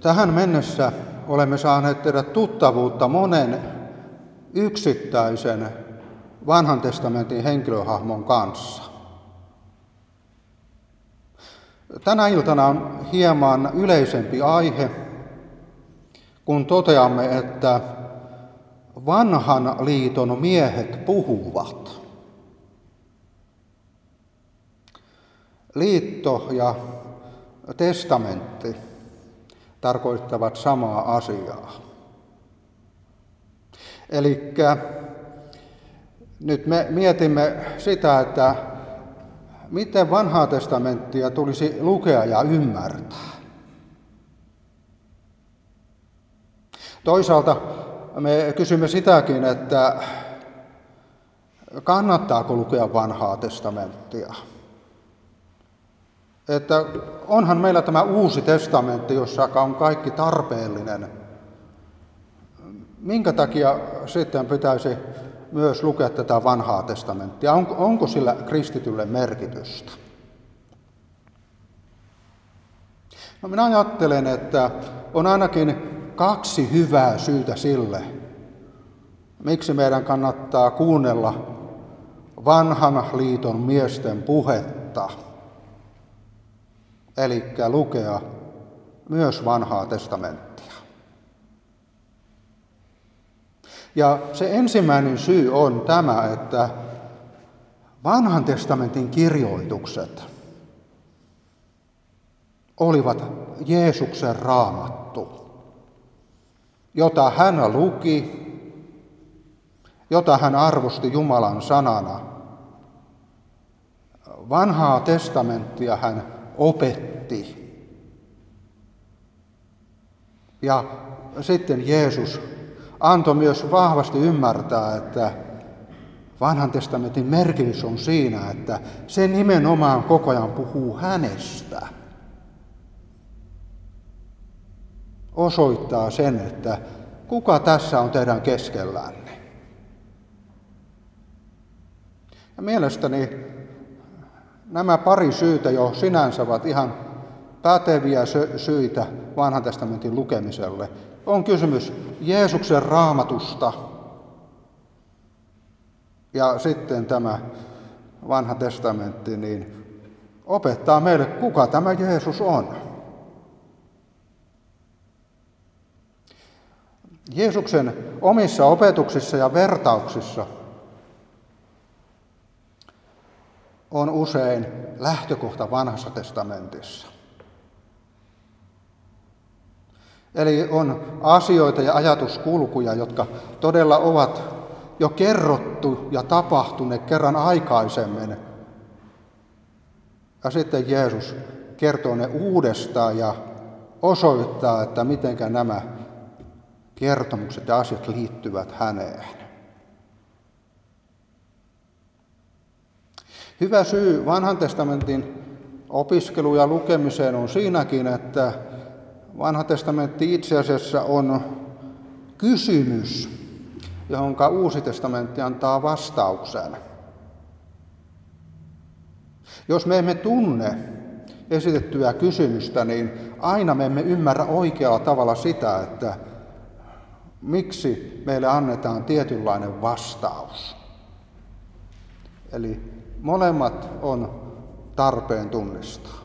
Tähän mennessä olemme saaneet tehdä tuttavuutta monen yksittäisen Vanhan testamentin henkilöhahmon kanssa. Tänä iltana on hieman yleisempi aihe, kun toteamme, että vanhan liiton miehet puhuvat. Liitto ja testamentti tarkoittavat samaa asiaa. Eli nyt me mietimme sitä, että miten vanhaa testamenttia tulisi lukea ja ymmärtää. Toisaalta me kysymme sitäkin, että kannattaako lukea vanhaa testamenttia. Että onhan meillä tämä uusi testamentti, jossa on kaikki tarpeellinen. Minkä takia sitten pitäisi myös lukea tätä vanhaa testamenttia? Onko sillä kristitylle merkitystä? No minä ajattelen, että on ainakin kaksi hyvää syytä sille, miksi meidän kannattaa kuunnella vanhan liiton miesten puhetta, eli lukea myös vanhaa testamenttia. Ja se ensimmäinen syy on tämä, että vanhan testamentin kirjoitukset olivat Jeesuksen raamattu, jota hän luki, jota hän arvosti Jumalan sanana. Vanhaa testamenttia hän opetti. Ja sitten Jeesus antoi myös vahvasti ymmärtää, että vanhan testamentin merkitys on siinä, että se nimenomaan koko ajan puhuu hänestä. Osoittaa sen, että kuka tässä on teidän keskellänne. Ja mielestäni nämä pari syytä jo sinänsä ovat ihan päteviä syitä vanhan testamentin lukemiselle. On kysymys Jeesuksen raamatusta ja sitten tämä vanha testamentti niin opettaa meille, kuka tämä Jeesus on. Jeesuksen omissa opetuksissa ja vertauksissa on usein lähtökohta vanhassa testamentissa. Eli on asioita ja ajatuskulkuja, jotka todella ovat jo kerrottu ja tapahtuneet kerran aikaisemmin. Ja sitten Jeesus kertoo ne uudestaan ja osoittaa, että mitenkä nämä kertomukset ja asiat liittyvät häneen. Hyvä syy vanhan testamentin opiskeluun ja lukemiseen on siinäkin, että vanha testamentti itse asiassa on kysymys, johon uusi testamentti antaa vastauksen. Jos me emme tunne esitettyä kysymystä, niin aina me emme ymmärrä oikealla tavalla sitä, että miksi meille annetaan tietynlainen vastaus. Eli molemmat on tarpeen tunnistaa.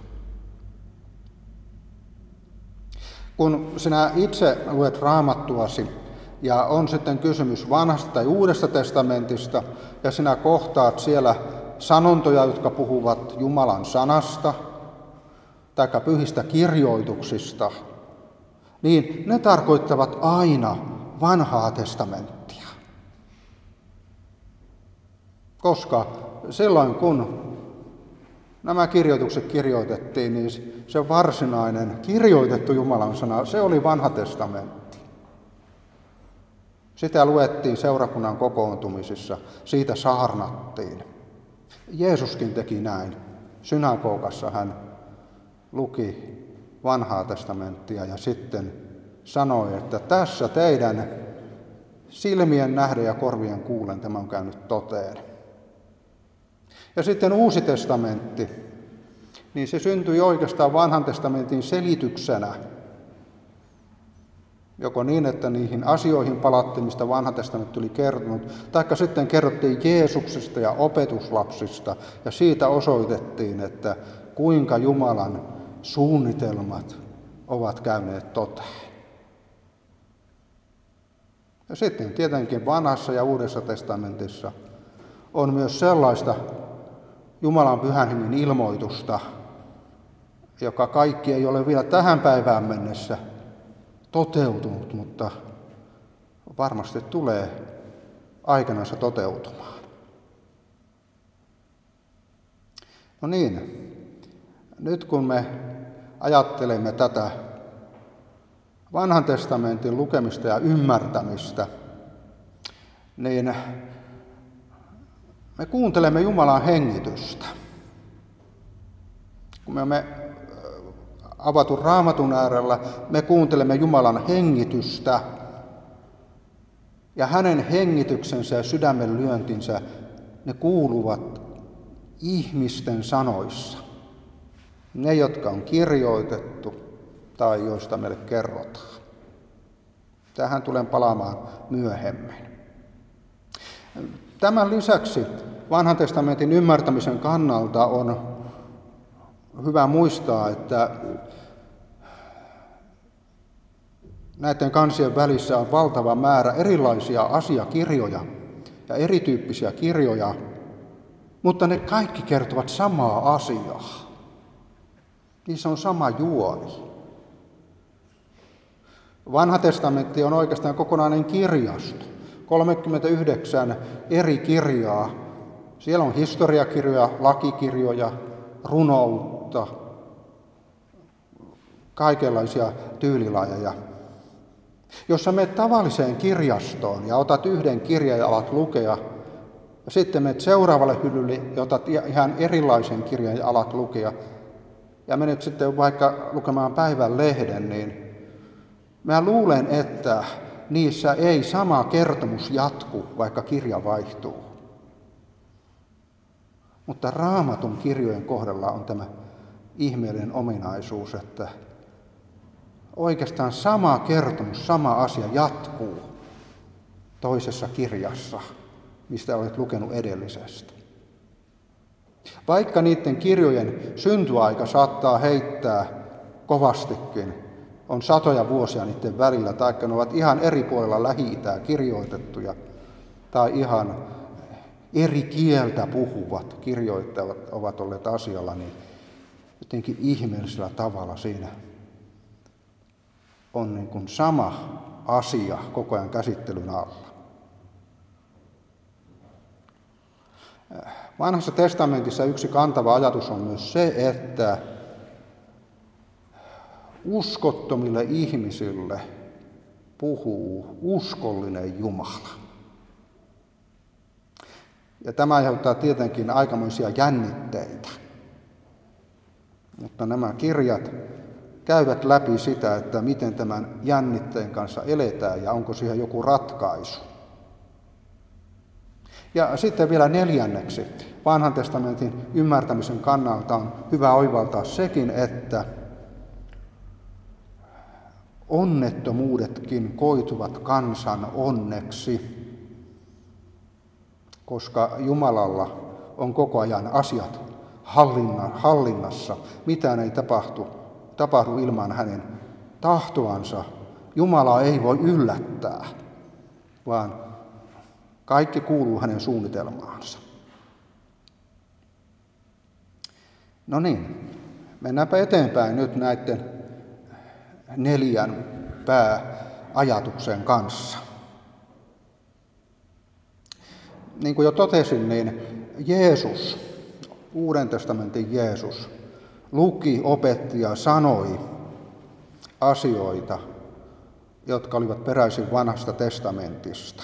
Kun sinä itse luet raamattuasi ja on sitten kysymys vanhasta tai uudesta testamentista ja sinä kohtaat siellä sanontoja, jotka puhuvat Jumalan sanasta tai pyhistä kirjoituksista, niin ne tarkoittavat aina vanhaa testamenttia. Koska silloin kun nämä kirjoitukset kirjoitettiin, niin se varsinainen kirjoitettu Jumalan sana, se oli vanha testamentti. Sitä luettiin seurakunnan kokoontumisissa, siitä saarnattiin. Jeesuskin teki näin. Synagogassa hän luki vanhaa testamenttia ja sitten sanoi, että tässä teidän silmien nähden ja korvien kuulen tämä on käynyt toteen. Ja sitten Uusi testamentti, niin se syntyi oikeastaan vanhan testamentin selityksenä Joko niin, että niihin asioihin palattiin, mistä Vanha testamentti oli kertonut, taikka sitten kerrottiin Jeesuksesta ja opetuslapsista, ja siitä osoitettiin, että kuinka Jumalan suunnitelmat ovat käyneet toteen. Ja sitten tietenkin Vanhassa ja Uudessa testamentissa on myös sellaista Jumalan pyhän hengen ilmoitusta, joka kaikki ei ole vielä tähän päivään mennessä toteutunut, mutta varmasti tulee aikanansa toteutumaan. No niin, nyt kun me ajattelemme tätä Vanhan testamentin lukemista ja ymmärtämistä, niin me kuuntelemme Jumalan hengitystä. Kun me olemme avatun Raamatun äärellä, me kuuntelemme Jumalan hengitystä, ja hänen hengityksensä ja sydämen lyöntinsä, ne kuuluvat ihmisten sanoissa. Ne, jotka on kirjoitettu tai joista meille kerrotaan. Tähän tulen palaamaan myöhemmin. Tämän lisäksi Vanhan testamentin ymmärtämisen kannalta on hyvä muistaa, että näiden kansien välissä on valtava määrä erilaisia asiakirjoja ja erityyppisiä kirjoja, mutta ne kaikki kertovat samaa asiaa. Niissä on sama juoni. Vanha testamentti on oikeastaan kokonainen kirjasto. 39 eri kirjaa. Siellä on historiakirjoja, lakikirjoja, runoutta, kaikenlaisia tyylilajeja. Jos sä menet tavalliseen kirjastoon ja otat yhden kirjan ja alat lukea, ja sitten menet seuraavalle hyllylle ja otat ihan erilaisen kirjan ja alat lukea, ja menet sitten vaikka lukemaan päivän lehden, niin mä luulen, että niissä ei sama kertomus jatku, vaikka kirja vaihtuu. Mutta Raamatun kirjojen kohdalla on tämä ihmeellinen ominaisuus, että oikeastaan sama kertomus, sama asia jatkuu toisessa kirjassa, mistä olet lukenut edellisestä. Vaikka niiden kirjojen syntyaika saattaa heittää kovastikin, on satoja vuosia niiden välillä, taikka ne ovat ihan eri puolella Lähi-itää kirjoitettuja, tai ihan eri kieltä puhuvat kirjoittajat ovat olleet asialla, niin jotenkin ihmeellisellä tavalla siinä on niin kuin sama asia koko ajan käsittelyn alla. Vanhassa testamentissa yksi kantava ajatus on myös se, että uskottomille ihmisille puhuu uskollinen Jumala. Ja tämä aiheuttaa tietenkin aikamoisia jännitteitä. Mutta nämä kirjat käyvät läpi sitä, että miten tämän jännitteen kanssa eletään ja onko siihen joku ratkaisu. Ja sitten vielä neljänneksi, Vanhan testamentin ymmärtämisen kannalta on hyvä oivaltaa sekin, että onnettomuudetkin koituvat kansan onneksi, koska Jumalalla on koko ajan asiat hallinnassa. Mitään ei tapahdu ilman hänen tahtoansa. Jumala ei voi yllättää, vaan kaikki kuuluu hänen suunnitelmaansa. No niin, mennäänpä eteenpäin nyt näiden 4 pääajatuksen kanssa. Niin kuin jo totesin, niin Jeesus, Uuden testamentin Jeesus, luki, opetti ja sanoi asioita, jotka olivat peräisin Vanhasta testamentista.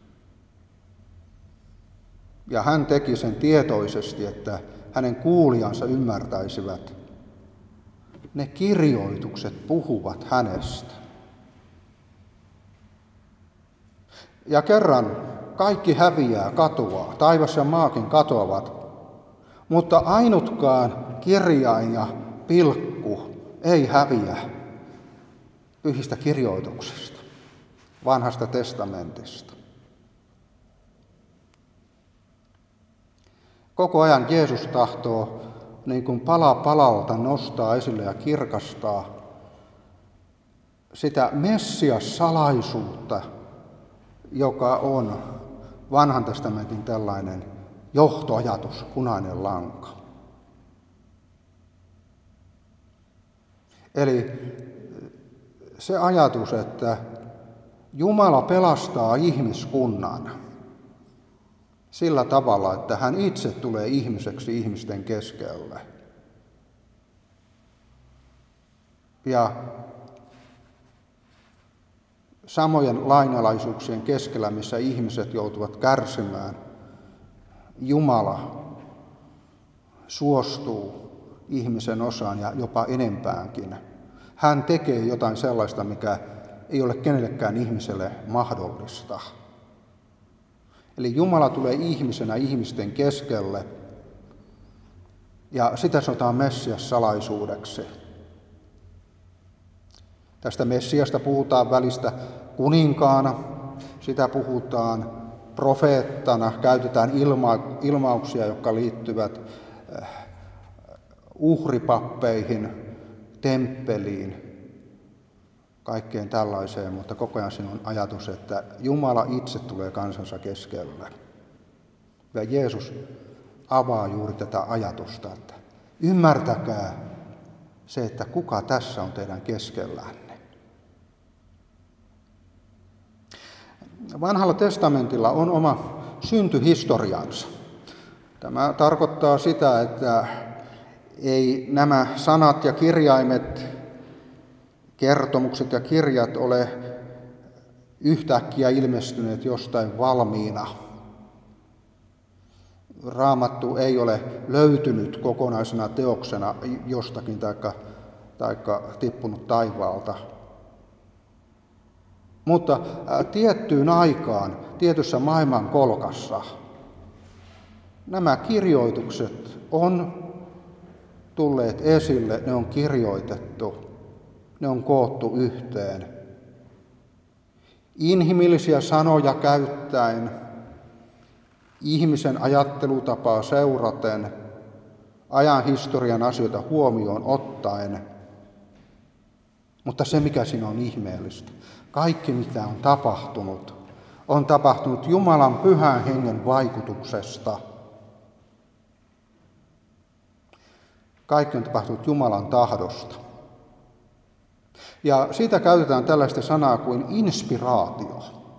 Ja hän teki sen tietoisesti, että hänen kuulijansa ymmärtäisivät. Ne kirjoitukset puhuvat hänestä. Ja kerran kaikki häviää, katoaa, taivas ja maakin katoavat, mutta ainutkaan kirjain ja pilkku ei häviä pyhistä kirjoituksista. Vanhasta testamentista. Koko ajan Jeesus tahtoo niin kuin pala palalta nostaa esille ja kirkastaa sitä Messias-salaisuutta, joka on Vanhan testamentin tällainen johtoajatus, punainen lanka. Eli se ajatus, että Jumala pelastaa ihmiskunnan sillä tavalla, että hän itse tulee ihmiseksi ihmisten keskelle. Ja samojen lainalaisuuksien keskellä, missä ihmiset joutuvat kärsimään, Jumala suostuu ihmisen osaan ja jopa enempäänkin. Hän tekee jotain sellaista, mikä ei ole kenellekään ihmiselle mahdollista. Eli Jumala tulee ihmisenä ihmisten keskelle, ja sitä sanotaan Messias-salaisuudeksi. Tästä Messiasta puhutaan välistä kuninkaana, sitä puhutaan profeettana, käytetään ilmauksia, jotka liittyvät uhripappeihin, temppeliin, kaikkeen tällaiseen, mutta koko ajan siinä on ajatus, että Jumala itse tulee kansansa keskelle. Ja Jeesus avaa juuri tätä ajatusta, että ymmärtäkää se, että kuka tässä on teidän keskellänne. Vanhalla testamentilla on oma syntyhistoriansa. Tämä tarkoittaa sitä, että ei nämä sanat ja kirjaimet, kertomukset ja kirjat ole yhtäkkiä ilmestyneet jostain valmiina. Raamattu ei ole löytynyt kokonaisena teoksena jostakin taikka tippunut taivaalta. Mutta tiettyyn aikaan, tietyssä maailmankolkassa, nämä kirjoitukset on tulleet esille, ne on kirjoitettu, ne on koottu yhteen. Inhimillisiä sanoja käyttäen, ihmisen ajattelutapaa seuraten, ajan historian asioita huomioon ottaen. Mutta se, mikä siinä on ihmeellistä, kaikki mitä on tapahtunut Jumalan pyhän hengen vaikutuksesta. Kaikki on tapahtunut Jumalan tahdosta. Ja siitä käytetään tällaista sanaa kuin inspiraatio.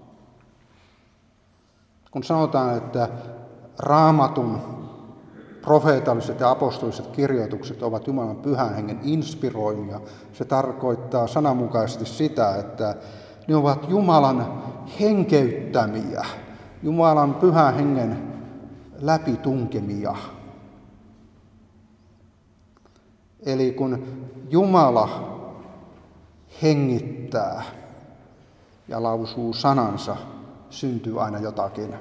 Kun sanotaan, että Raamatun profeetalliset ja apostoliset kirjoitukset ovat Jumalan pyhän hengen inspiroimia, se tarkoittaa sananmukaisesti sitä, että ne ovat Jumalan henkeyttämiä, Jumalan pyhän hengen läpitunkemia. Eli kun Jumala hengittää ja lausuu sanansa, syntyy aina jotakin.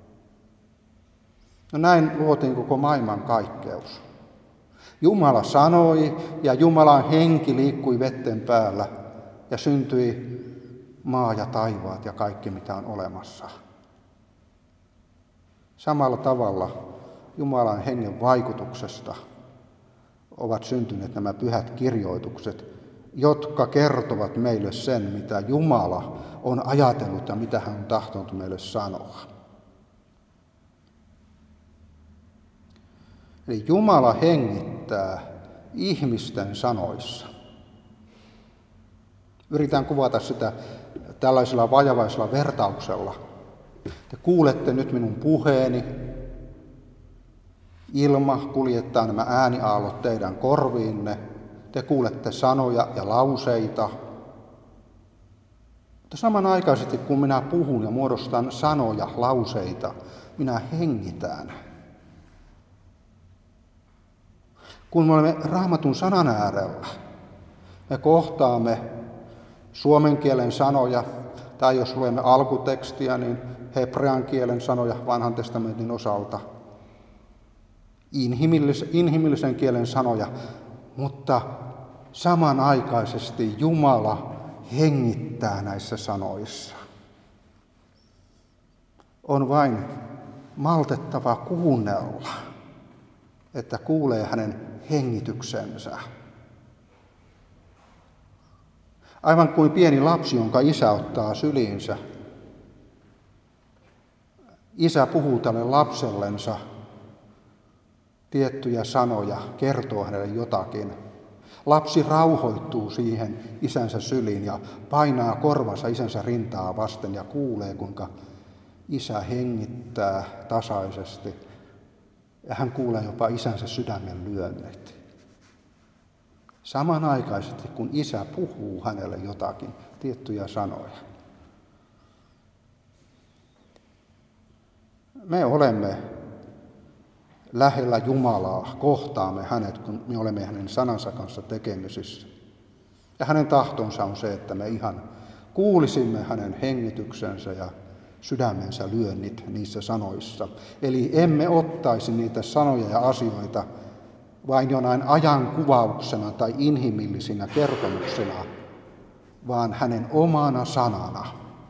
No näin luotiin koko maailman kaikkeus. Jumala sanoi ja Jumalan henki liikkui vetten päällä ja syntyi maa ja taivaat ja kaikki mitä on olemassa. Samalla tavalla Jumalan hengen vaikutuksesta ovat syntyneet nämä pyhät kirjoitukset, jotka kertovat meille sen, mitä Jumala on ajatellut ja mitä hän on tahtonut meille sanoa. Eli Jumala hengittää ihmisten sanoissa. Yritän kuvata sitä tällaisella vajavaisella vertauksella. Te kuulette nyt minun puheeni. Ilma kuljettaa nämä ääniaallot teidän korviinne. Te kuulette sanoja ja lauseita. Mutta samanaikaisesti kun minä puhun ja muodostan sanoja, lauseita, minä hengitän. Kun me olemme Raamatun sanan äärellä, me kohtaamme suomen kielen sanoja, tai jos luemme alkutekstiä, niin hebrean kielen sanoja Vanhan testamentin osalta, inhimillisen kielen sanoja, mutta samanaikaisesti Jumala hengittää näissä sanoissa. on vain maltettava kuunnella, että kuulee hänen hengityksensä. Aivan kuin pieni lapsi, jonka isä ottaa syliinsä. Isä puhuu tälle lapsellensa tiettyjä sanoja, kertoo hänelle jotakin. Lapsi rauhoittuu siihen isänsä syliin ja painaa korvansa isänsä rintaa vasten ja kuulee, kuinka isä hengittää tasaisesti. Ja hän kuulee jopa isänsä sydämen lyönnit. Samanaikaisesti, kun isä puhuu hänelle jotakin, tiettyjä sanoja. Me olemme lähellä Jumalaa, kohtaamme hänet, kun me olemme hänen sanansa kanssa tekemisissä. Ja hänen tahtonsa on se, että me ihan kuulisimme hänen hengityksensä ja sydämensä lyönnit niissä sanoissa. Eli emme ottaisi niitä sanoja ja asioita vain jonain ajankuvauksena tai inhimillisinä kertomuksina, vaan hänen omana sanana.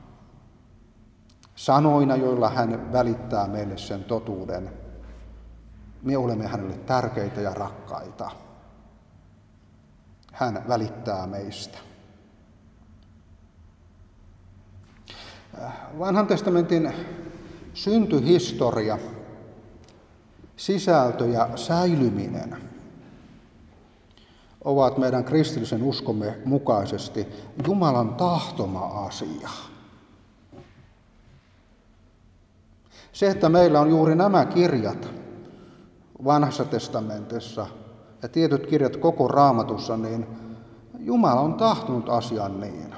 Sanoina, joilla hän välittää meille sen totuuden. Me olemme hänelle tärkeitä ja rakkaita. Hän välittää meistä. Vanhan testamentin syntyhistoria, sisältö ja säilyminen ovat meidän kristillisen uskomme mukaisesti Jumalan tahtoma asia. Se, että meillä on juuri nämä kirjat Vanhassa testamentissa ja tietyt kirjat koko Raamatussa, niin Jumala on tahtonut asian niin.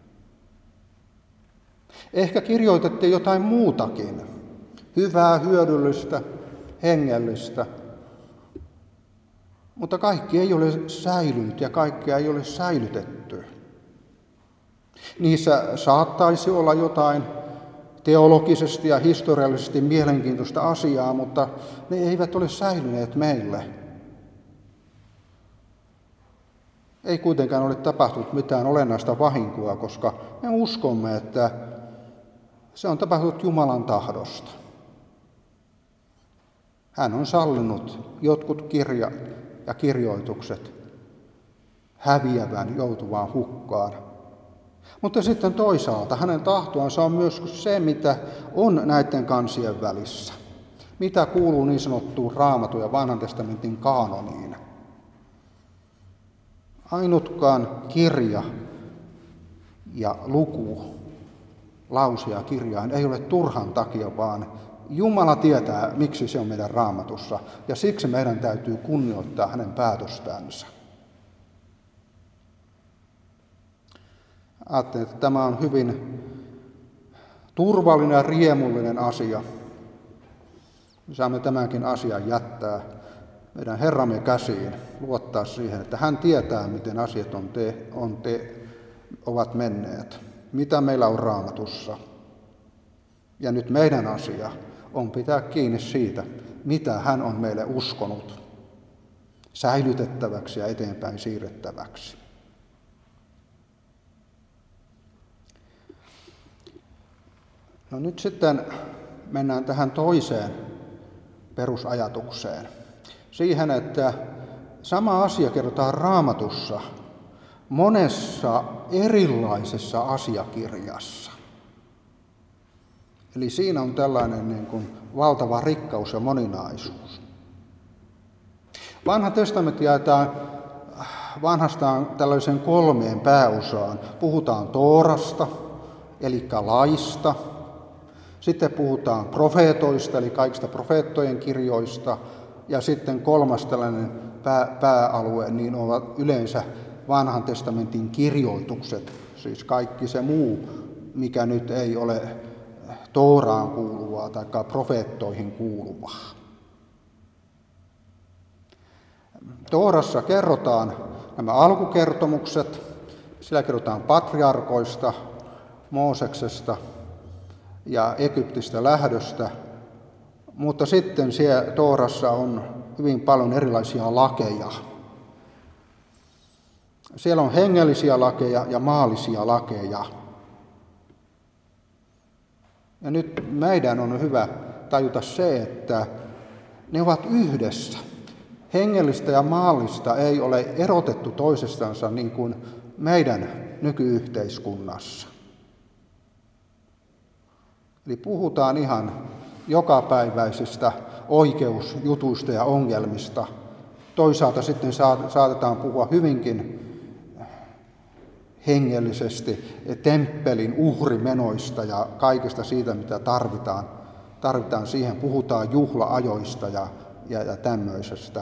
Ehkä kirjoitettiin jotain muutakin, hyvää, hyödyllistä, hengellistä, mutta kaikki ei ole säilynyt ja kaikkea ei ole säilytetty. Niissä saattaisi olla jotain teologisesti ja historiallisesti mielenkiintoista asiaa, mutta ne eivät ole säilyneet meille. Ei kuitenkaan ole tapahtunut mitään olennaista vahinkoa, koska me uskomme, että se on tapahtunut Jumalan tahdosta. Hän on sallinut jotkut kirjat ja kirjoitukset häviävän, joutuvaan hukkaan. Mutta sitten toisaalta hänen tahtoansa on myös se, mitä on näiden kansien välissä. Mitä kuuluu niin sanottuun Raamatun ja Vanhan testamentin kaanoniin. Ainutkaan kirja ja luku, lause ja kirjain ei ole turhan takia, vaan Jumala tietää, miksi se on meidän Raamatussa, ja siksi meidän täytyy kunnioittaa hänen päätöstänsä. Ajattelin, että tämä on hyvin turvallinen ja riemullinen asia. Me saamme tämänkin asian jättää meidän Herramme käsiin, luottaa siihen, että hän tietää, miten asiat ovat menneet, mitä meillä on Raamatussa. Ja nyt meidän asia on pitää kiinni siitä, mitä hän on meille uskonut, säilytettäväksi ja eteenpäin siirrettäväksi. No nyt sitten mennään tähän toiseen perusajatukseen. Siihen, että sama asia kerrotaan Raamatussa monessa erilaisessa asiakirjassa. Eli siinä on tällainen valtava rikkaus ja moninaisuus. Vanha testamentti jaetaan vanhastaan tällaiseen 3 pääosaan. Puhutaan Toorasta, eli laista. Sitten puhutaan profeetoista, eli kaikista profeettojen kirjoista. Ja sitten 3. tällainen pääalue, niin ovat yleensä Vanhan testamentin kirjoitukset. Siis kaikki se muu, mikä nyt ei ole Tooraan kuuluvaa tai profeettoihin kuuluvaa. Toorassa kerrotaan nämä alkukertomukset, siellä kerrotaan patriarkoista, Mooseksesta ja Egyptistä lähdöstä, mutta sitten siellä Toorassa on hyvin paljon erilaisia lakeja. Siellä on hengellisiä lakeja ja maallisia lakeja. Ja nyt meidän on hyvä tajuta se, että ne ovat yhdessä. Hengellistä ja maallista ei ole erotettu toisestansa niin kuin meidän nykyyhteiskunnassa. Eli puhutaan ihan jokapäiväisistä oikeusjutuista ja ongelmista. Toisaalta sitten saatetaan puhua hyvinkin hengellisesti temppelin uhrimenoista ja kaikesta siitä, mitä tarvitaan siihen. Puhutaan juhlaajoista ja tämmöisestä.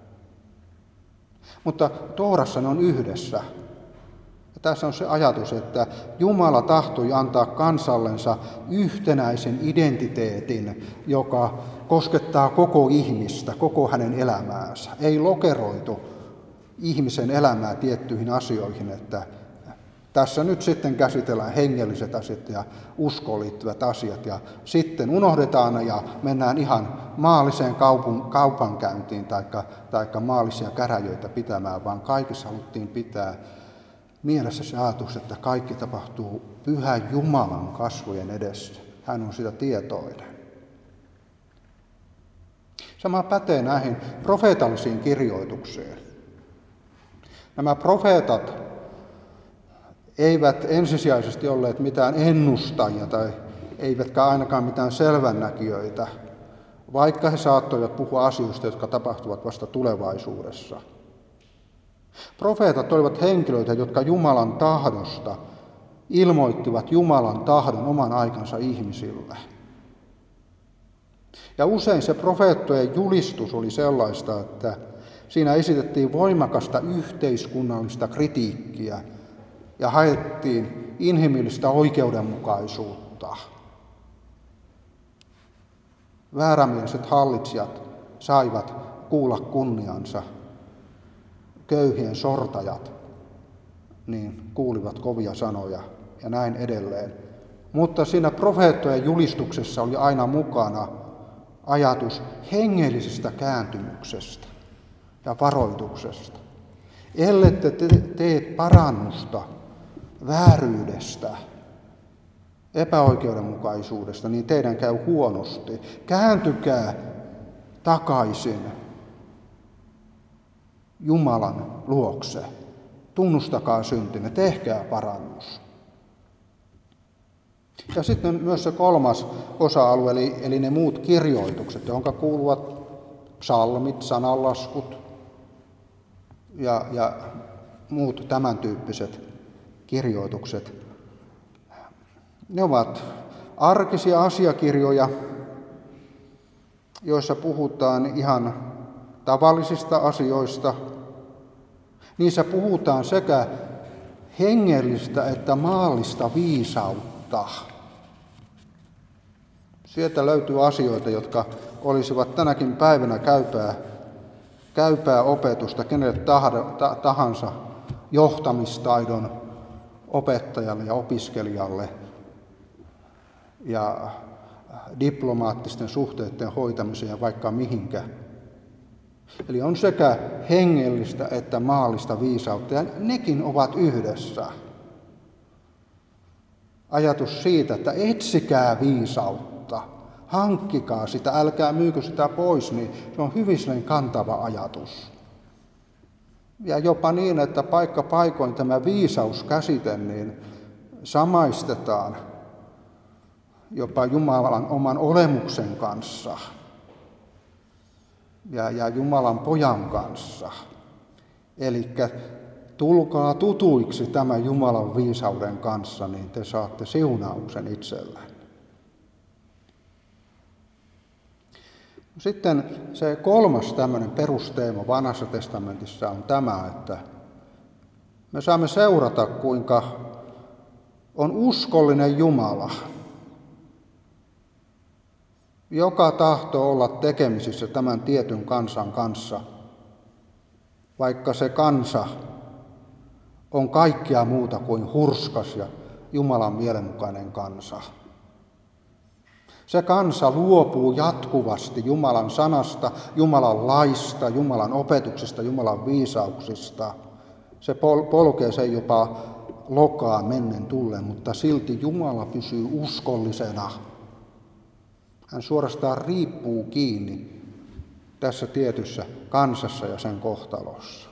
Mutta Toorassa ne on yhdessä. Ja tässä on se ajatus, että Jumala tahtoi antaa kansallensa yhtenäisen identiteetin, joka koskettaa koko ihmistä, koko hänen elämäänsä. Ei lokeroitu ihmisen elämää tiettyihin asioihin, että tässä nyt sitten käsitellään hengelliset asiat ja uskoon liittyvät asiat ja sitten unohdetaan ne ja mennään ihan maalliseen kaupankäyntiin tai maallisia käräjöitä pitämään, vaan kaikessa haluttiin pitää mielessä se ajatus, että kaikki tapahtuu Pyhän Jumalan kasvojen edessä. Hän on sitä tietoinen. Sama pätee näihin profeetallisiin kirjoituksiin. Nämä profeetat eivät ensisijaisesti olleet mitään ennustajia tai eivätkä ainakaan mitään selvännäkijöitä, vaikka he saattoivat puhua asioista, jotka tapahtuvat vasta tulevaisuudessa. Profeetat olivat henkilöitä, jotka Jumalan tahdosta ilmoittivat Jumalan tahdon oman aikansa ihmisille. Ja usein se profeettojen julistus oli sellaista, että siinä esitettiin voimakasta yhteiskunnallista kritiikkiä ja haettiin inhimillistä oikeudenmukaisuutta. Väärämieliset hallitsijat saivat kuulla kunniansa. Köyhien sortajat niin kuulivat kovia sanoja ja näin edelleen. Mutta siinä profeettojen julistuksessa oli aina mukana ajatus hengellisestä kääntymyksestä ja varoituksesta. Ellette tee parannusta vääryydestä, epäoikeudenmukaisuudesta, niin teidän käy huonosti. Kääntykää takaisin Jumalan luokse. Tunnustakaa syntinne, tehkää parannus. Ja sitten myös se kolmas osa-alue, eli ne muut kirjoitukset, johon kuuluvat psalmit, sananlaskut ja muut tämän tyyppiset kirjoitukset. Ne ovat arkisia asiakirjoja, joissa puhutaan ihan tavallisista asioista. Niissä puhutaan sekä hengellistä että maallista viisautta. Sieltä löytyy asioita, jotka olisivat tänäkin päivänä käypää opetusta kenelle tahansa johtamistaidon opettajalle ja opiskelijalle ja diplomaattisten suhteiden hoitamiseen ja vaikka mihinkä. Eli on sekä hengellistä että maallista viisautta, ja nekin ovat yhdessä. Ajatus siitä, että etsikää viisautta, hankkikaa sitä, älkää myykö sitä pois, niin se on hyvin kantava ajatus. Ja jopa niin, että paikka paikoin tämä viisauskäsite niin samaistetaan jopa Jumalan oman olemuksen kanssa ja Jumalan pojan kanssa. Eli tulkaa tutuiksi tämän Jumalan viisauden kanssa, niin te saatte siunauksen itsellään. Sitten se kolmas tämmöinen perusteema Vanhassa testamentissa on tämä, että me saamme seurata, kuinka on uskollinen Jumala, joka tahtoo olla tekemisissä tämän tietyn kansan kanssa, vaikka se kansa on kaikkea muuta kuin hurskas ja Jumalan mielenmukainen kansa. Se kansa luopuu jatkuvasti Jumalan sanasta, Jumalan laista, Jumalan opetuksesta, Jumalan viisauksista. Se polkee sen jopa lokaan mennen tullen, mutta silti Jumala pysyy uskollisena Hän suorastaan riippuu kiinni tässä tietyssä kansassa ja sen kohtalossa.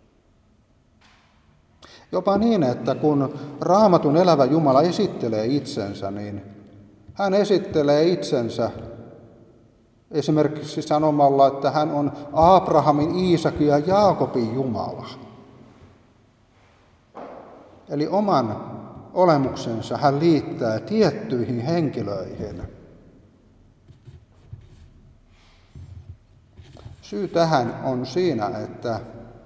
Jopa niin, että kun Raamatun elävä Jumala esittelee itsensä, niin hän esittelee itsensä esimerkiksi sanomalla, että hän on Abrahamin, Iisakin ja Jaakobin Jumala. Eli oman olemuksensa hän liittää tiettyihin henkilöihin. Syy tähän on siinä, että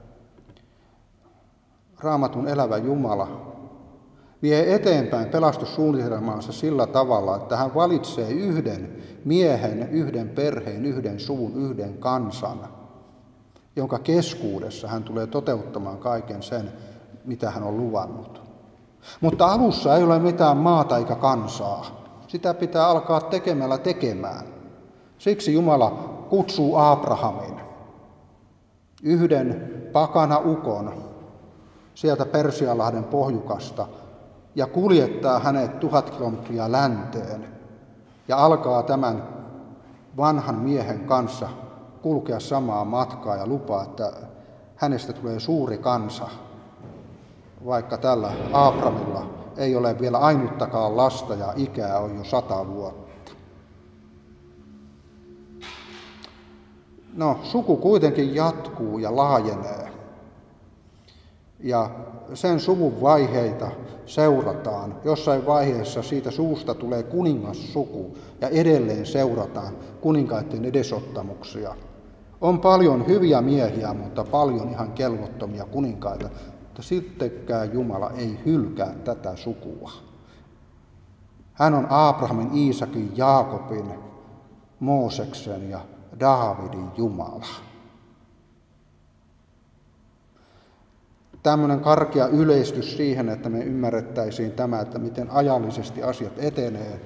Raamatun elävä Jumala vie eteenpäin pelastussuunnitelmaansa sillä tavalla, että hän valitsee yhden miehen, yhden perheen, yhden suvun, yhden kansan, jonka keskuudessa hän tulee toteuttamaan kaiken sen, mitä hän on luvannut. Mutta alussa ei ole mitään maata eikä kansaa. Sitä pitää alkaa tekemällä tekemään. Siksi Jumala kutsuu Abrahamin, yhden pakana-ukon, sieltä Persianlahden pohjukasta, ja kuljettaa hänet 1000 kilometriä länteen ja alkaa tämän vanhan miehen kanssa kulkea samaa matkaa ja lupaa, että hänestä tulee suuri kansa, vaikka tällä Abrahamilla ei ole vielä ainuttakaan lasta ja ikää on jo 100 vuotta. No, suku kuitenkin jatkuu ja laajenee. Ja sen suvun vaiheita seurataan. Jossain vaiheessa siitä suusta tulee kuningassuku ja edelleen seurataan kuninkaiden edesottamuksia. On paljon hyviä miehiä, mutta paljon ihan kelvottomia kuninkaita. Mutta sittenkään Jumala ei hylkää tätä sukua. Hän on Abrahamin, Iisakin, Jaakobin, Mooseksen ja Daavidin Jumala. Tämmöinen karkea yleistys siihen, että me ymmärrettäisiin tämä, että miten ajallisesti asiat etenee.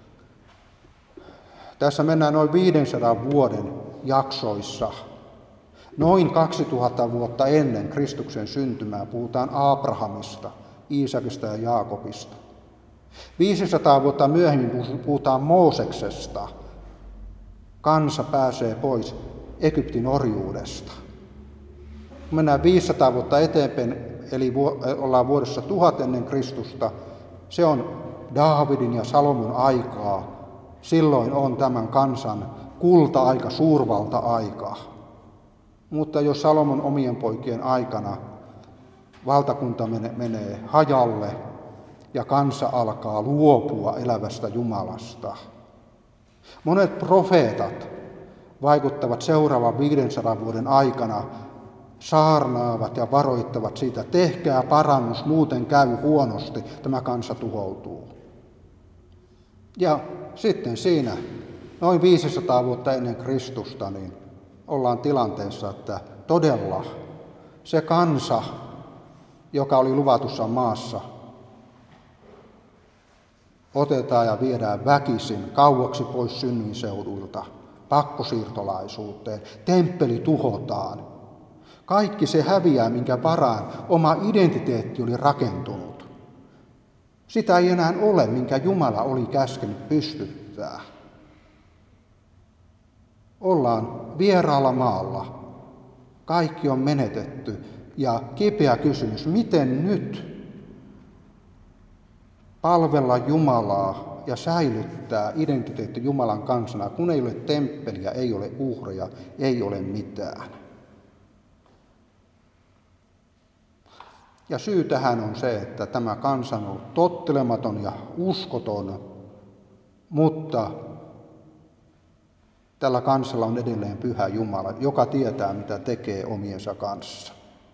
Tässä mennään noin 500 vuoden jaksoissa. Noin 2000 vuotta ennen Kristuksen syntymää puhutaan Abrahamista, Iisakista ja Jaakobista. 500 vuotta myöhemmin puhutaan Mooseksesta. Kansa pääsee pois Egyptin orjuudesta. Kun mennään 500 vuotta eteenpäin, eli ollaan vuodessa 1000 ennen Kristusta, se on Daavidin ja Salomon aikaa. Silloin on tämän kansan kulta-aika, suurvalta-aika. Mutta jos Salomon omien poikien aikana valtakunta menee hajalle ja kansa alkaa luopua elävästä Jumalasta. Monet profeetat vaikuttavat seuraavan 500 vuoden aikana, saarnaavat ja varoittavat siitä, tehkää parannus, muuten käy huonosti, tämä kansa tuhoutuu. Ja sitten siinä, noin 500 vuotta ennen Kristusta, niin ollaan tilanteessa, että todella se kansa, joka oli luvatussa maassa, otetaan ja viedään väkisin kauaksi pois synnyinseudulta, pakkosiirtolaisuuteen, temppeli tuhotaan. Kaikki se häviää, minkä varaan oma identiteetti oli rakentunut. Sitä ei enää ole, minkä Jumala oli käskenyt pystyttää. Ollaan vieraalla maalla. Kaikki on menetetty. Ja kipeä kysymys, miten nyt palvella Jumalaa ja säilyttää identiteetti Jumalan kansana, kun ei ole temppeliä, ei ole uhreja, ei ole mitään. Ja syy tähän on se, että tämä kansa on ollut tottelematon ja uskoton, mutta tällä kansalla on edelleen pyhä Jumala, joka tietää, mitä tekee omiensa kanssa.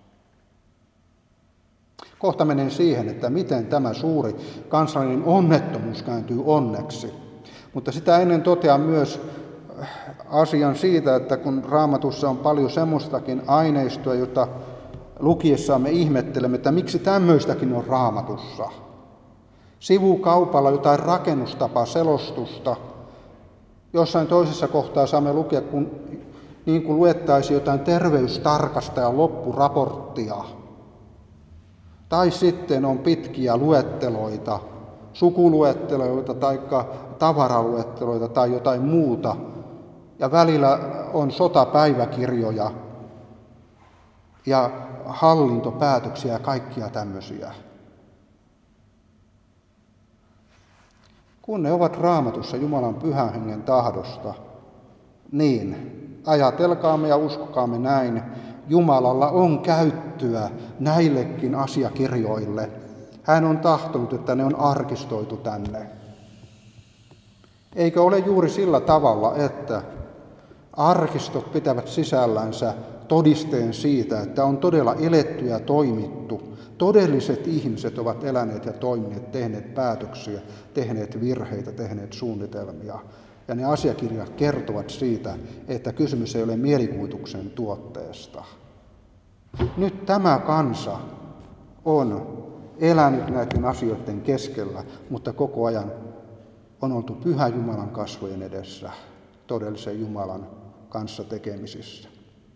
Kohta menen siihen, että miten tämä suuri kansallinen onnettomuus kääntyy onneksi. Mutta sitä ennen totean myös asian siitä, että kun Raamatussa on paljon semmoistakin aineistoa, jota lukiessaan me ihmettelemme, että miksi tämmöistäkin on Raamatussa. Sivukaupalla jotain rakennustapa-selostusta. Jossain toisessa kohtaa saamme lukea, niin kuin luettaisiin jotain terveystarkastajan loppuraporttia. Tai sitten on pitkiä luetteloita sukuluetteloita tai tavaraluetteloita tai jotain muuta. Ja välillä on sotapäiväkirjoja ja hallintopäätöksiä ja kaikkia tämmöisiä. Kun ne ovat Raamatussa Jumalan pyhän hengen tahdosta, niin ajatelkaamme ja uskokaamme näin, Jumalalla on käyttöä näillekin asiakirjoille. Hän on tahtonut, että ne on arkistoitu tänne. Eikö ole juuri sillä tavalla, että arkistot pitävät sisällänsä todisteen siitä, että on todella eletty ja toimittu. Todelliset ihmiset ovat eläneet ja toimineet, tehneet päätöksiä, tehneet virheitä, tehneet suunnitelmia. Ja ne asiakirjat kertovat siitä, että kysymys ei ole mielikuvituksen tuotteesta. Nyt tämä kansa on elänyt näiden asioiden keskellä, mutta koko ajan on oltu Pyhän Jumalan kasvojen edessä, todellisen Jumalan kanssa tekemisissä.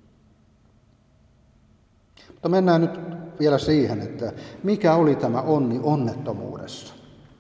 Mutta mennään nyt vielä siihen, että mikä oli tämä onni onnettomuudessa.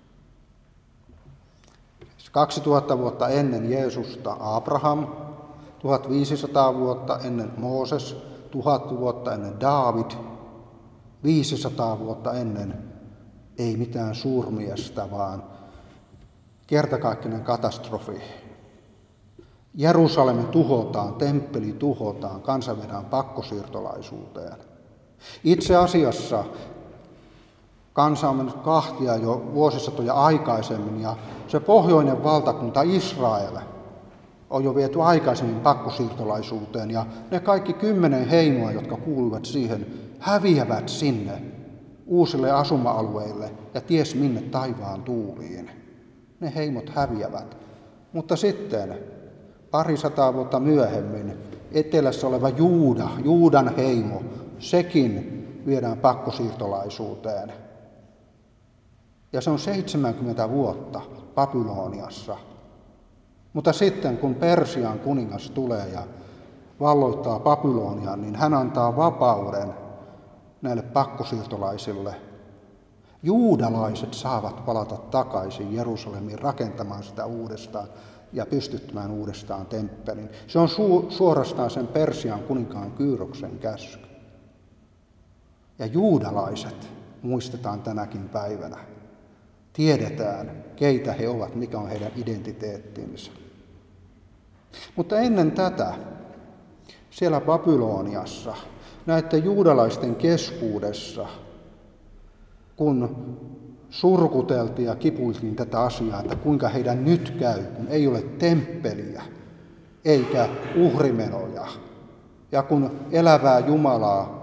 2000 vuotta ennen Jeesusta Abraham, 1500 vuotta ennen Mooses, 1000 vuotta ennen Daavid, 500 vuotta ennen ei mitään suurmiestä, vaan kertakaikkinen katastrofi. Jerusalem tuhotaan, temppeli tuhotaan, kansa viedään pakkosiirtolaisuuteen. Itse asiassa kansa on mennyt kahtia jo vuosisatoja aikaisemmin ja se pohjoinen valtakunta Israel on jo viety aikaisemmin pakkosiirtolaisuuteen ja ne kaikki 10 heimoa, jotka kuuluvat siihen, häviävät sinne uusille asuma-alueille ja ties minne taivaan tuuliin. Ne heimot häviävät. Mutta sitten parisataa vuotta myöhemmin etelässä oleva Juudan heimo, sekin viedään pakkosiirtolaisuuteen. Ja se on 70 vuotta Babyloniassa. Mutta sitten kun Persian kuningas tulee ja valloittaa Babylonian, niin hän antaa vapauden näille pakkosiirtolaisille. Juudalaiset saavat palata takaisin Jerusalemiin rakentamaan sitä uudestaan ja pystyttämään uudestaan temppelin. Se on suorastaan sen Persian kuninkaan Kyyroksen käsky. Ja juudalaiset muistetaan tänäkin päivänä. Tiedetään, keitä he ovat, mikä on heidän identiteettinsä. Mutta ennen tätä, siellä Babyloniassa, näiden juudalaisten keskuudessa, kun surkuteltiin ja kipuiltiin tätä asiaa, että kuinka heidän nyt käy, kun ei ole temppeliä eikä uhrimenoja, ja kun elävää Jumalaa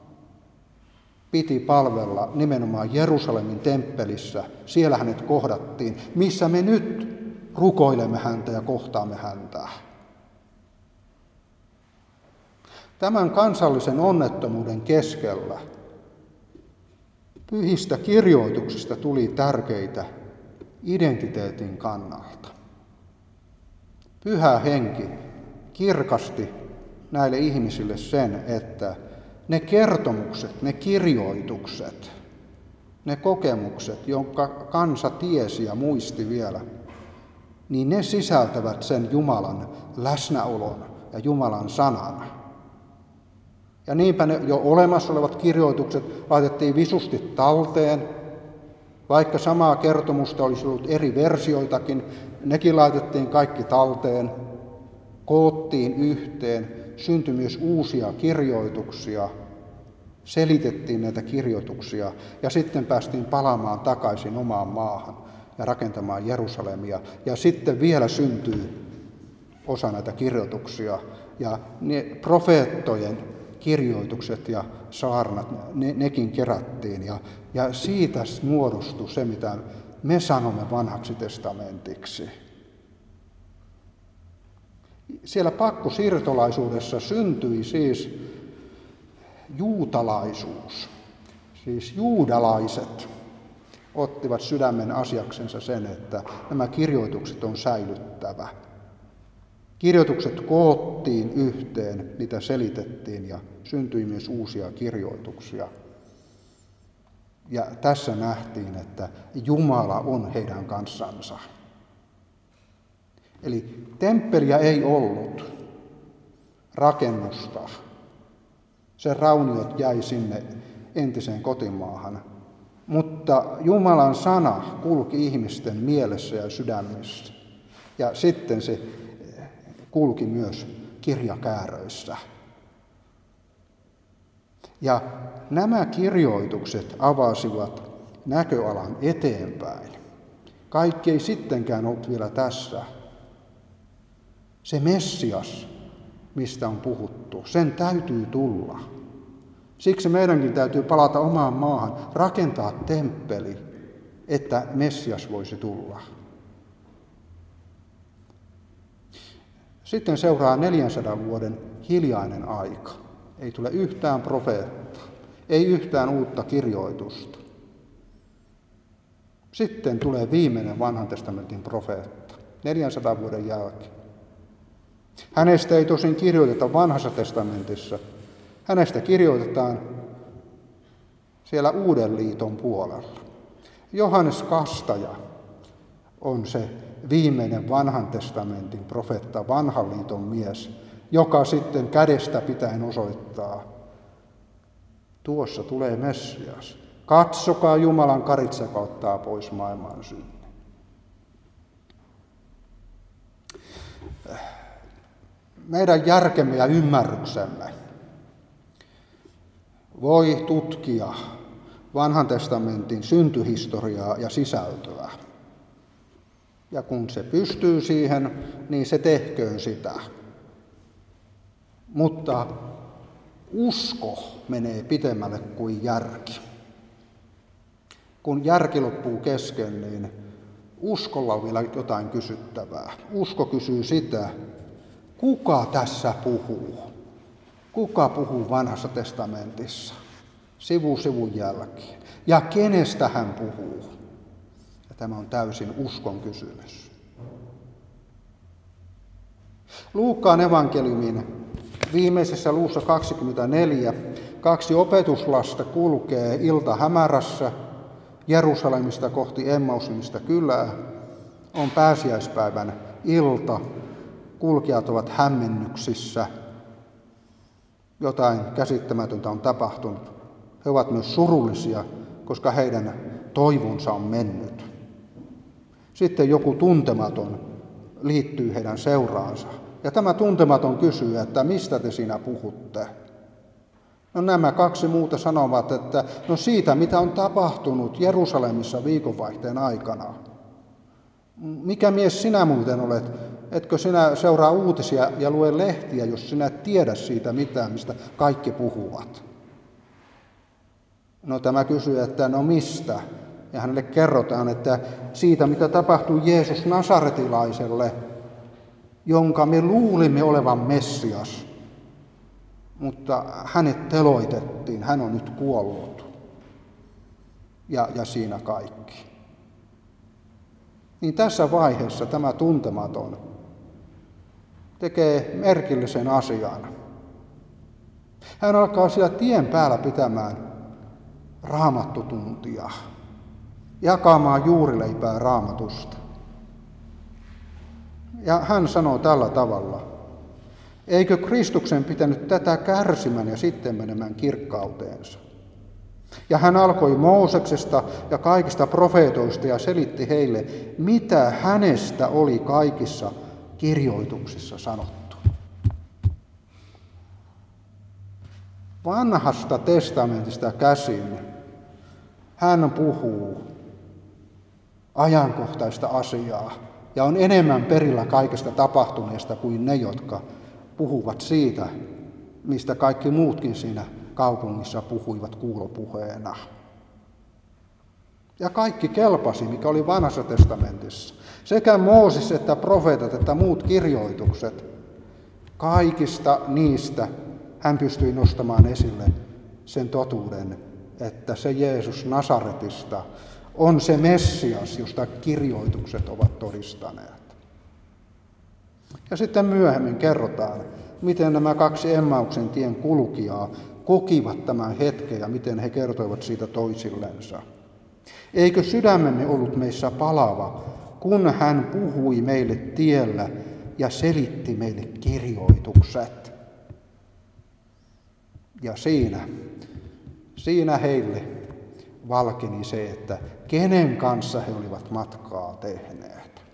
piti palvella nimenomaan Jerusalemin temppelissä, siellä hänet kohdattiin, missä me nyt rukoilemme häntä ja kohtaamme häntä. Tämän kansallisen onnettomuuden keskellä pyhistä kirjoituksista tuli tärkeitä identiteetin kannalta. Pyhä henki kirkasti näille ihmisille sen, että ne kertomukset, ne kirjoitukset, ne kokemukset, jonka kansa tiesi ja muisti vielä, niin ne sisältävät sen Jumalan läsnäolon ja Jumalan sanan. Ja niinpä ne jo olemassa olevat kirjoitukset laitettiin visusti talteen, vaikka samaa kertomusta olisi ollut eri versioitakin, nekin laitettiin kaikki talteen, koottiin yhteen, syntyi myös uusia kirjoituksia, selitettiin näitä kirjoituksia ja sitten päästiin palaamaan takaisin omaan maahan ja rakentamaan Jerusalemia. Ja sitten vielä syntyy osa näitä kirjoituksia ja ne profeettojen kirjoitukset ja saarnat, nekin kerättiin ja siitä muodostui se, mitä me sanomme vanhaksi testamentiksi. Siellä pakkosiirtolaisuudessa syntyi siis juutalaisuus. Siis juudalaiset ottivat sydämen asiaksensa sen, että nämä kirjoitukset on säilyttävä. Kirjoitukset koottiin yhteen, niitä selitettiin ja syntyi myös uusia kirjoituksia. Ja tässä nähtiin, että Jumala on heidän kanssansa. Eli temppeliä ei ollut, rakennusta. Sen rauniot jäi sinne entiseen kotimaahan. Mutta Jumalan sana kulki ihmisten mielessä ja sydämissä. Ja sitten se kulki myös kirjakääröissä. Ja nämä kirjoitukset avasivat näköalan eteenpäin. Kaikki ei sittenkään ollut vielä tässä. Se Messias, mistä on puhuttu, sen täytyy tulla. Siksi meidänkin täytyy palata omaan maahan, rakentaa temppeli, että Messias voisi tulla. Sitten seuraa 400 vuoden hiljainen aika. Ei tule yhtään profeettaa, ei yhtään uutta kirjoitusta. Sitten tulee viimeinen vanhan testamentin profeetta, 400 vuoden jälkeen. Hänestä ei tosin kirjoiteta vanhassa testamentissa. Hänestä kirjoitetaan siellä Uuden liiton puolella. Johannes Kastaja on se viimeinen vanhan testamentin profeetta, vanhan liiton mies, joka sitten kädestä pitäen osoittaa, tuossa tulee Messias. Katsokaa Jumalan karitsa, joka ottaa pois maailman synnin. Meidän järkemme ja ymmärryksemme voi tutkia vanhan testamentin syntyhistoriaa ja sisältöä. Ja kun se pystyy siihen, niin se tehköön sitä. Mutta usko menee pitemmälle kuin järki. Kun järki loppuu kesken, niin uskolla on vielä jotain kysyttävää. Usko kysyy sitä, kuka tässä puhuu? Kuka puhuu vanhassa testamentissa? Sivu sivun jälkeen. Ja kenestä hän puhuu? Ja tämä on täysin uskon kysymys. Luukkaan evankeliumin viimeisessä luussa 24 2 opetuslasta kulkee iltahämärässä Jerusalemista kohti Emmaus-nimistä kylää. On pääsiäispäivän ilta. Kulkijat ovat hämmennyksissä. Jotain käsittämätöntä on tapahtunut. He ovat myös surullisia, koska heidän toivonsa on mennyt. Sitten joku tuntematon liittyy heidän seuraansa. Ja tämä tuntematon kysyy, että mistä te siinä puhutte? No nämä kaksi muuta sanovat, että no siitä, mitä on tapahtunut Jerusalemissa viikonvaihteen aikana. Mikä mies sinä muuten olet? Etkö sinä seuraa uutisia ja lue lehtiä, jos sinä et tiedä siitä mitään, mistä kaikki puhuvat? No tämä kysyy, että no mistä? Ja hänelle kerrotaan, että siitä, mitä tapahtui Jeesus Nasaretilaiselle, jonka me luulimme olevan Messias. Mutta hänet teloitettiin, hän on nyt kuollut. Ja siinä kaikki. Niin tässä vaiheessa tämä tuntematon tekee merkillisen asian. Hän alkaa siellä tien päällä pitämään raamattutuntia, jakamaan juurileipää raamatusta. Ja hän sanoo tällä tavalla, eikö Kristuksen pitänyt tätä kärsimään ja sitten menemään kirkkauteensa? Ja hän alkoi Mooseksesta ja kaikista profeetoista ja selitti heille, mitä hänestä oli kaikissa kirjoituksissa sanottu. Vanhasta testamentista käsin hän puhuu ajankohtaista asiaa ja on enemmän perillä kaikesta tapahtuneesta kuin ne, jotka puhuvat siitä, mistä kaikki muutkin siinä kaupungissa puhuivat kuulopuheena. Ja kaikki kelpasi, mikä oli vanhassa testamentissa. Sekä Mooses että profeetat että muut kirjoitukset. Kaikista niistä hän pystyi nostamaan esille sen totuuden, että se Jeesus Nasaretista on se Messias, josta kirjoitukset ovat todistaneet. Ja sitten myöhemmin kerrotaan, miten nämä kaksi Emmauksen tien kulkijaa kokivat tämän hetken ja miten he kertoivat siitä toisillensa. Eikö sydämenne ollut meissä palava, kun hän puhui meille tiellä ja selitti meille kirjoitukset? Ja siinä heille valkeni se, että kenen kanssa he olivat matkaa tehneet.